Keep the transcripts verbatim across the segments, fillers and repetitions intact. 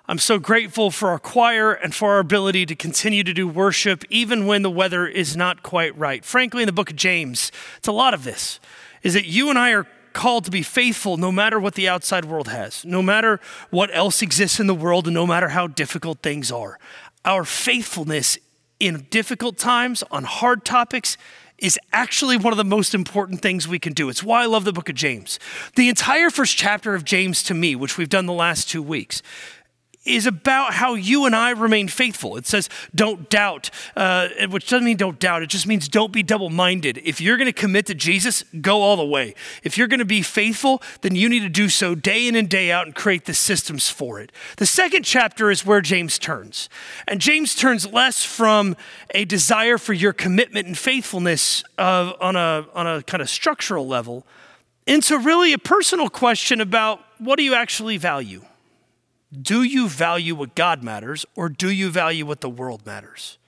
I'm so grateful for our choir and for our ability to continue to do worship even when the weather is not quite right. Frankly, in the book of James, it's a lot of this, is that you and I are called to be faithful no matter what the outside world has, no matter what else exists in the world, and no matter how difficult things are. Our faithfulness in difficult times, on hard topics, is actually one of the most important things we can do. It's why I love the book of James. The entire first chapter of James to me, which we've done the last two weeks, is about how you and I remain faithful. It says, don't doubt, uh, which doesn't mean don't doubt. It just means don't be double-minded. If you're going to commit to Jesus, go all the way. If you're going to be faithful, then you need to do so day in and day out and create the systems for it. The second chapter is where James turns. And James turns less from a desire for your commitment and faithfulness uh, on a, on a kind of structural level into really a personal question about what do you actually value? Do you value what God matters, or do you value what the world matters?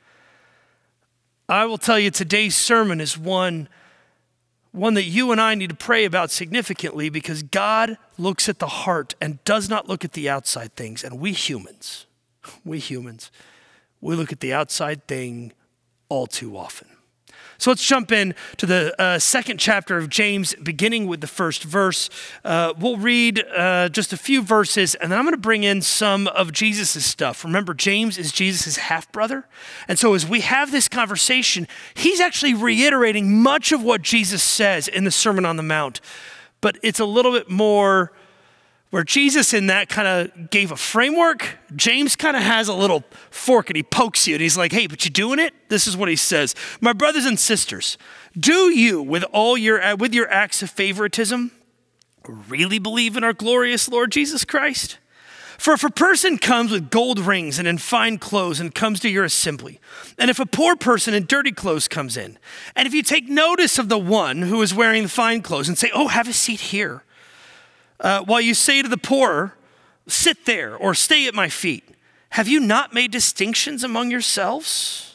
I will tell you today's sermon is one, one that you and I need to pray about significantly, because God looks at the heart and does not look at the outside things. And we humans, we humans, we look at the outside thing all too often. So let's jump in to the uh, second chapter of James, beginning with the first verse. Uh, we'll read uh, just a few verses, and then I'm going to bring in some of Jesus' stuff. Remember, James is Jesus' half-brother. And so as we have this conversation, he's actually reiterating much of what Jesus says in the Sermon on the Mount. But it's a little bit more where Jesus in that kind of gave a framework. James kind of has a little fork and he pokes you and he's like, hey, but you doing it? This is what he says. My brothers and sisters, do you with all your, with your acts of favoritism really believe in our glorious Lord Jesus Christ? For if a person comes with gold rings and in fine clothes and comes to your assembly, and if a poor person in dirty clothes comes in, and if you take notice of the one who is wearing the fine clothes and say, oh, have a seat here, Uh, while you say to the poor, sit there or stay at my feet, have you not made distinctions among yourselves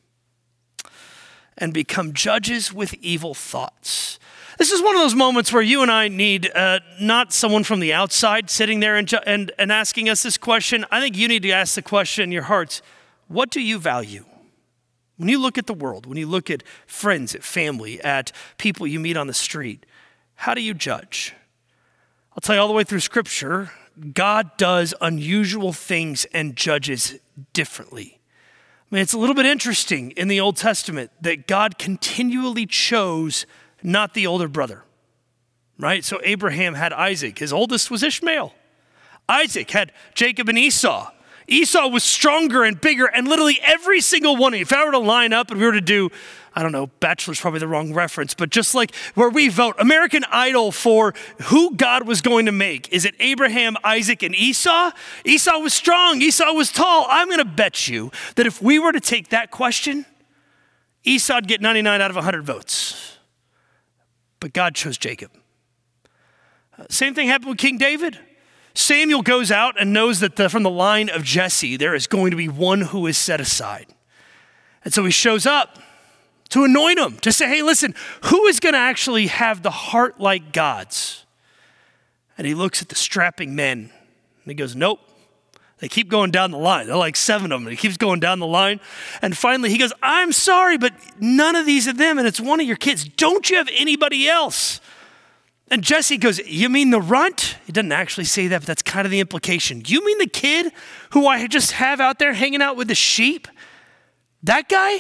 and become judges with evil thoughts? This is one of those moments where you and I need uh, not someone from the outside sitting there and, ju- and, and asking us this question. I think you need to ask the question in your hearts, what do you value? When you look at the world, when you look at friends, at family, at people you meet on the street, how do you judge? I'll tell you, all the way through Scripture, God does unusual things and judges differently. I mean, it's a little bit interesting in the Old Testament that God continually chose not the older brother, right? So Abraham had Isaac. His oldest was Ishmael. Isaac had Jacob and Esau. Esau was stronger and bigger, and literally every single one of you, if I were to line up and we were to do, I don't know, bachelor's probably the wrong reference, but just like where we vote American Idol for who God was going to make. Is it Abraham, Isaac, and Esau? Esau was strong. Esau was tall. I'm going to bet you that if we were to take that question, Esau'd get ninety-nine out of one hundred votes. But God chose Jacob. Uh, same thing happened with King David. Samuel goes out and knows that the, from the line of Jesse, there is going to be one who is set aside. And so he shows up to anoint him, to say, hey, listen, who is going to actually have the heart like God's? And he looks at the strapping men and he goes, nope. They keep going down the line. They're like seven of them. And he keeps going down the line. And finally he goes, I'm sorry, but none of these are them. And it's one of your kids. Don't you have anybody else? And Jesse goes, you mean the runt? He doesn't actually say that, but that's kind of the implication. You mean the kid who I just have out there hanging out with the sheep? That guy?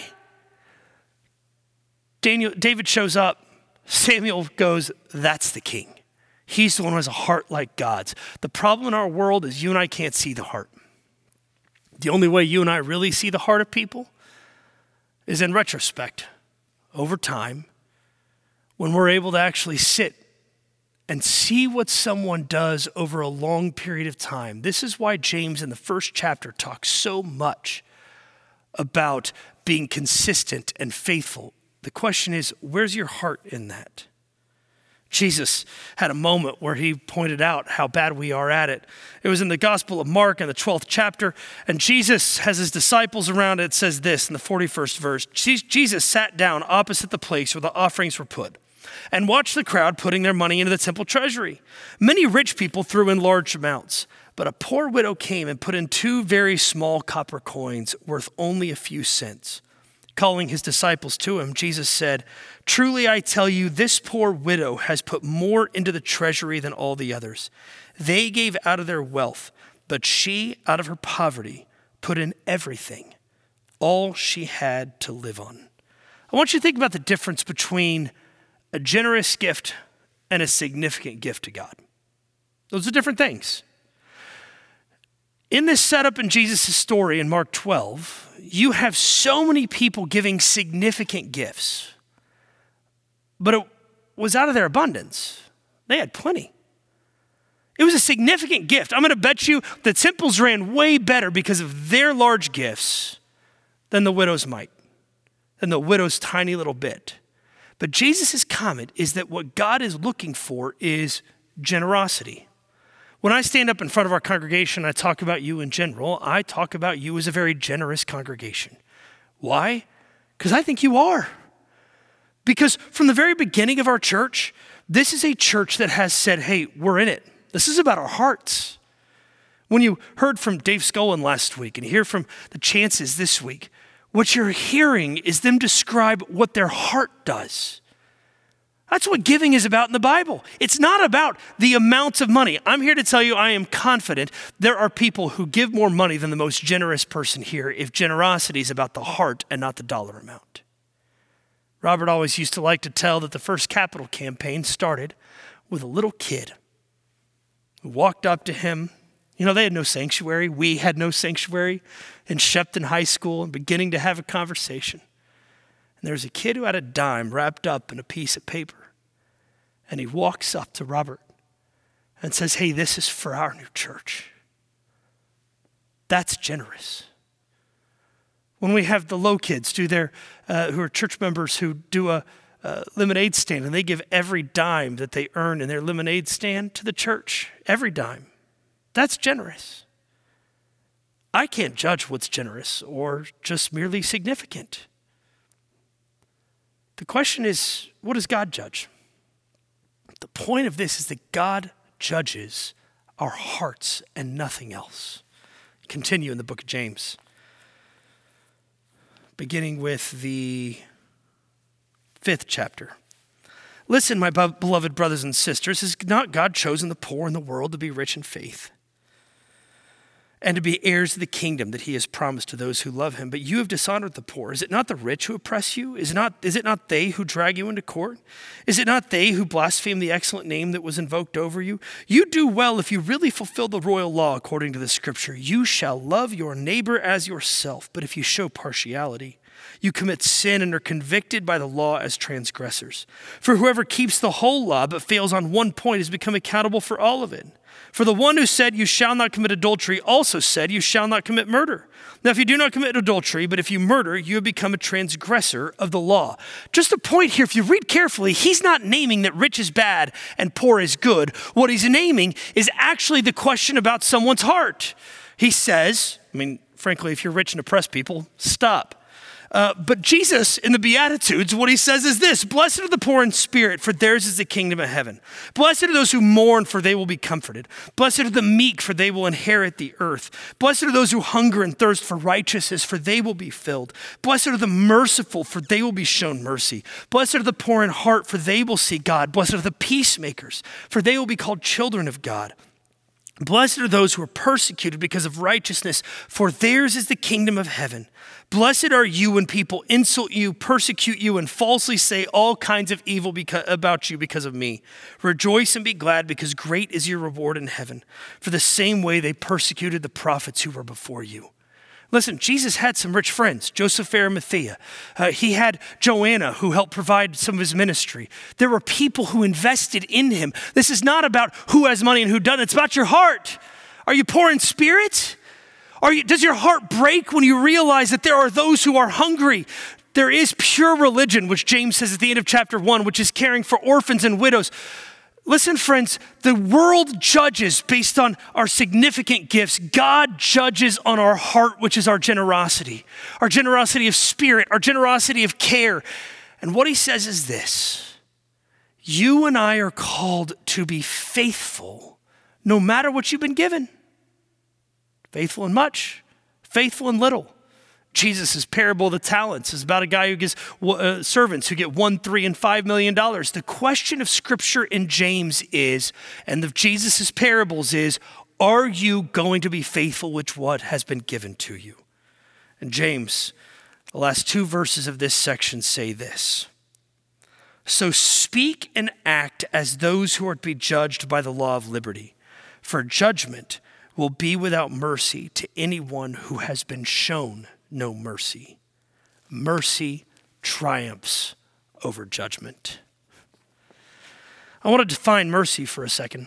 Daniel, David shows up. Samuel goes, that's the king. He's the one who has a heart like God's. The problem in our world is you and I can't see the heart. The only way you and I really see the heart of people is in retrospect, over time, when we're able to actually sit and see what someone does over a long period of time. This is why James in the first chapter talks so much about being consistent and faithful. The question is, where's your heart in that? Jesus had a moment where he pointed out how bad we are at it. It was in the Gospel of Mark in the twelfth chapter, and Jesus has his disciples around. It says this in the forty-first verse, Jesus sat down opposite the place where the offerings were put and watched the crowd putting their money into the temple treasury. Many rich people threw in large amounts, But a poor widow came and put in two very small copper coins worth only a few cents. Calling his disciples to him, Jesus said, "Truly I tell you, this poor widow has put more into the treasury than all the others. They gave out of their wealth, but she, out of her poverty, put in everything, all she had to live on." I want you to think about the difference between a generous gift and a significant gift to God. Those are different things. In this setup in Jesus' story in Mark twelve, you have so many people giving significant gifts, but it was out of their abundance. They had plenty. It was a significant gift. I'm going to bet you the temples ran way better because of their large gifts than the widow's mite, than the widow's tiny little bit. But Jesus' comment is that what God is looking for is generosity. When I stand up in front of our congregation, I talk about you in general. I talk about you as a very generous congregation. Why? Because I think you are. Because from the very beginning of our church, this is a church that has said, hey, we're in it. This is about our hearts. When you heard from Dave Scullin last week and you hear from the Chances this week, what you're hearing is them describe what their heart does. That's what giving is about in the Bible. It's not about the amounts of money. I'm here to tell you I am confident there are people who give more money than the most generous person here if generosity is about the heart and not the dollar amount. Robert always used to like to tell that the first capital campaign started with a little kid who walked up to him. You know, they had no sanctuary. We had no sanctuary in Shepton High School and beginning to have a conversation. And there was a kid who had a dime wrapped up in a piece of paper. And he walks up to Robert and says, hey, this is for our new church. That's generous. When we have the low kids do their, uh, who are church members who do a uh, lemonade stand and they give every dime that they earn in their lemonade stand to the church, every dime. That's generous. I can't judge what's generous or just merely significant. The question is, what does God judge? The point of this is that God judges our hearts and nothing else. Continue in the book of James, beginning with the fifth chapter. Listen, my beloved brothers and sisters, has not God chosen the poor in the world to be rich in faith and to be heirs of the kingdom that he has promised to those who love him? But you have dishonored the poor. Is it not the rich who oppress you? Is it not, is it not they who drag you into court? Is it not they who blaspheme the excellent name that was invoked over you? You do well if you really fulfill the royal law according to the scripture. You shall love your neighbor as yourself. But if you show partiality, you commit sin and are convicted by the law as transgressors. For whoever keeps the whole law but fails on one point has become accountable for all of it. For the one who said, you shall not commit adultery, also said, you shall not commit murder. Now, if you do not commit adultery, but if you murder, you have become a transgressor of the law. Just a point here, if you read carefully, he's not naming that rich is bad and poor is good. What he's naming is actually the question about someone's heart. He says, I mean, frankly, if you're rich and oppressed people, stop. Uh, but Jesus, in the Beatitudes, what he says is this: blessed are the poor in spirit, for theirs is the kingdom of heaven. Blessed are those who mourn, for they will be comforted. Blessed are the meek, for they will inherit the earth. Blessed are those who hunger and thirst for righteousness, for they will be filled. Blessed are the merciful, for they will be shown mercy. Blessed are the poor in heart, for they will see God. Blessed are the peacemakers, for they will be called children of God. Blessed are those who are persecuted because of righteousness, for theirs is the kingdom of heaven. Blessed are you when people insult you, persecute you, and falsely say all kinds of evil beca- about you because of me. Rejoice and be glad, because great is your reward in heaven. For the same way they persecuted the prophets who were before you. Listen, Jesus had some rich friends, Joseph Arimathea. Uh, he had Joanna, who helped provide some of his ministry. There were people who invested in him. This is not about who has money and who doesn't. It's about your heart. Are you poor in spirit? Are you, does your heart break when you realize that there are those who are hungry? There is pure religion, which James says at the end of chapter one, which is caring for orphans and widows. Listen, friends, the world judges based on our significant gifts. God judges on our heart, which is our generosity, our generosity of spirit, our generosity of care. And what he says is this: you and I are called to be faithful no matter what you've been given. Faithful in much, faithful in little. Jesus' parable of the talents is about a guy who gives uh, servants who get one, three, and five million dollars. The question of Scripture in James is, and of Jesus' parables is, are you going to be faithful with what has been given to you? And James, the last two verses of this section say this. So speak and act as those who are to be judged by the law of liberty, for judgment will be without mercy to anyone who has been shown no mercy. Mercy triumphs over judgment. I want to define mercy for a second.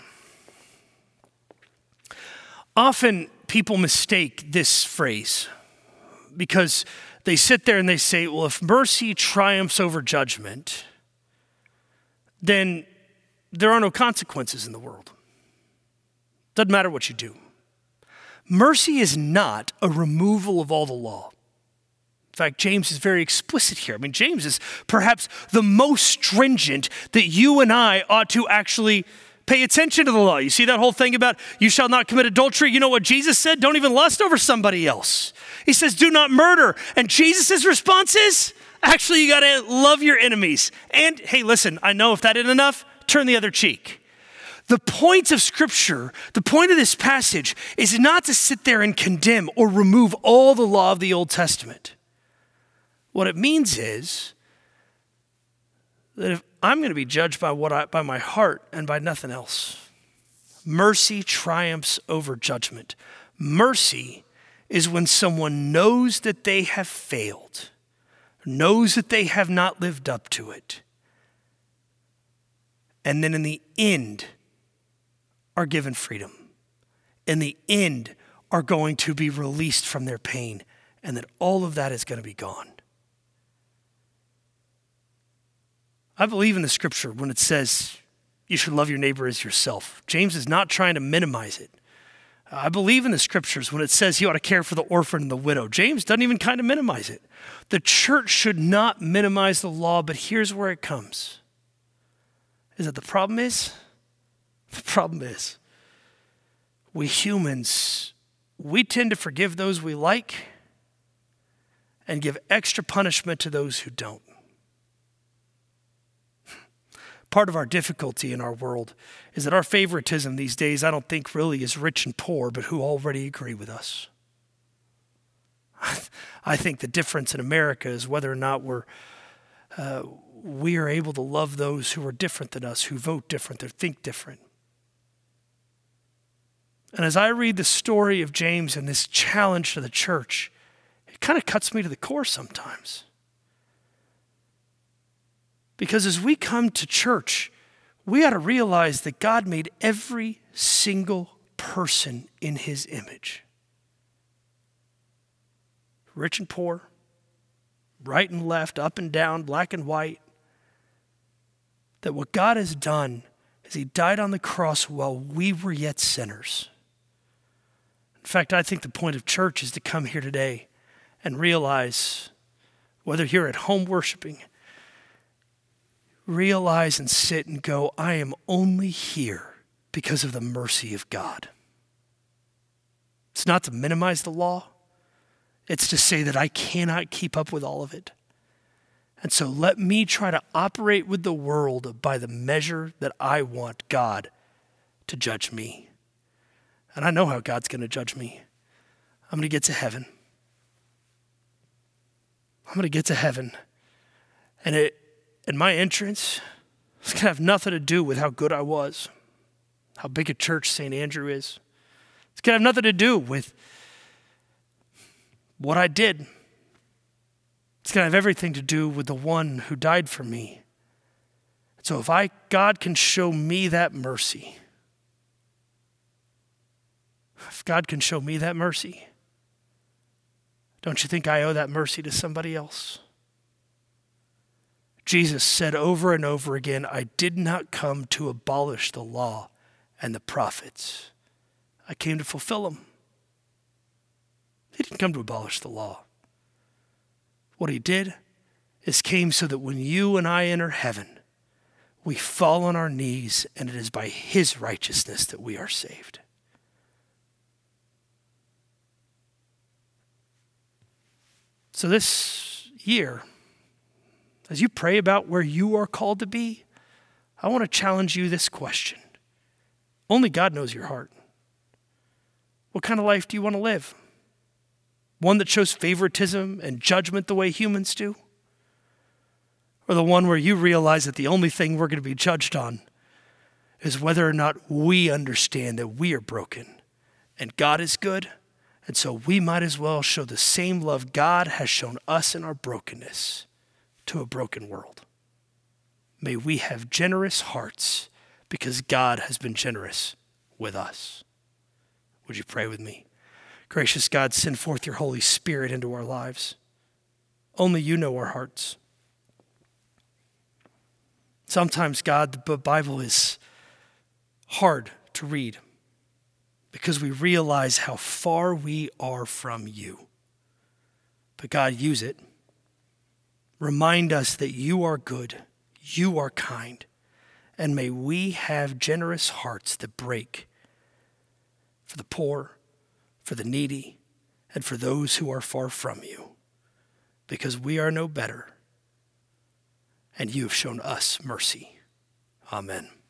Often people mistake this phrase because they sit there and they say, well, if mercy triumphs over judgment, then there are no consequences in the world. Doesn't matter what you do. Mercy is not a removal of all the law. In fact, James is very explicit here. I mean, James is perhaps the most stringent that you and I ought to actually pay attention to the law. You see that whole thing about you shall not commit adultery? You know what Jesus said? Don't even lust over somebody else. He says, do not murder. And Jesus' response is, actually, you got to love your enemies. And hey, listen, I know if that isn't enough, turn the other cheek. The point of Scripture, the point of this passage is not to sit there and condemn or remove all the law of the Old Testament. What it means is that if I'm going to be judged by what I, by my heart and by nothing else, mercy triumphs over judgment. Mercy is when someone knows that they have failed, knows that they have not lived up to it, and then in the end are given freedom. In the end are going to be released from their pain, and that all of that is going to be gone. I believe in the Scripture when it says you should love your neighbor as yourself. James is not trying to minimize it. I believe in the Scriptures when it says you ought to care for the orphan and the widow. James doesn't even kind of minimize it. The church should not minimize the law, but here's where it comes. Is that the problem is? The problem is we humans, we tend to forgive those we like and give extra punishment to those who don't. Part of our difficulty in our world is that our favoritism these days, I don't think really is rich and poor, but who already agree with us. I think the difference in America is whether or not we're, uh, we are able to love those who are different than us, who vote different, or think different. And as I read the story of James and this challenge to the church, it kind of cuts me to the core sometimes. Because as we come to church, we ought to realize that God made every single person in his image. Rich and poor, right and left, up and down, black and white. That what God has done is he died on the cross while we were yet sinners. In fact, I think the point of church is to come here today and realize, whether you're at home worshiping, realize and sit and go, I am only here because of the mercy of God. It's not to minimize the law. It's to say that I cannot keep up with all of it. And so let me try to operate with the world by the measure that I want God to judge me. And I know how God's going to judge me. I'm going to get to heaven. I'm going to get to heaven. And it, and my entrance, it's going to have nothing to do with how good I was, how big a church Saint Andrew is. It's going to have nothing to do with what I did. It's going to have everything to do with the one who died for me. So if I, God can show me that mercy, if God can show me that mercy, don't you think I owe that mercy to somebody else? Jesus said over and over again, I did not come to abolish the law and the prophets. I came to fulfill them. He didn't come to abolish the law. What he did is came so that when you and I enter heaven, we fall on our knees, and it is by his righteousness that we are saved. So this year, as you pray about where you are called to be, I want to challenge you this question. Only God knows your heart. What kind of life do you want to live? One that shows favoritism and judgment the way humans do? Or the one where you realize that the only thing we're going to be judged on is whether or not we understand that we are broken and God is good, and so we might as well show the same love God has shown us in our brokenness to a broken world. May we have generous hearts because God has been generous with us. Would you pray with me? Gracious God, send forth your Holy Spirit into our lives. Only you know our hearts. Sometimes, God, the Bible is hard to read because we realize how far we are from you. But God, use it. Remind us that you are good, you are kind, and may we have generous hearts that break for the poor, for the needy, and for those who are far from you, because we are no better, and you have shown us mercy. Amen.